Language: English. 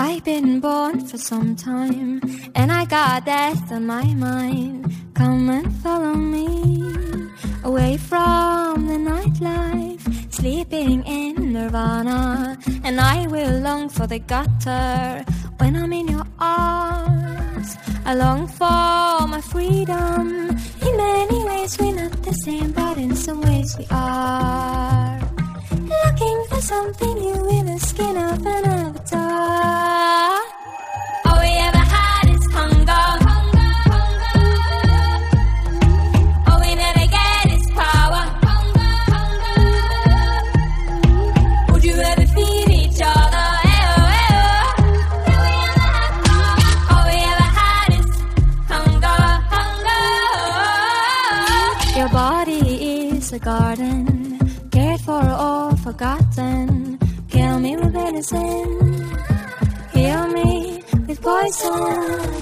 I've been born for some time, and I got death on my mind. Come and follow me, away from the nightlife, sleeping in nirvana. And I will long for the gutter when I'm in your arms. I long for my freedom. In many ways we're not the same, but in some ways we are. Looking for something new in the skin of an avatar. All we ever had is hunger. All we never get is power. Would you ever feed each other? All we ever had is hunger. Your body is a garden, cared for or forgotten. Kill me with medicine, heal me with poison.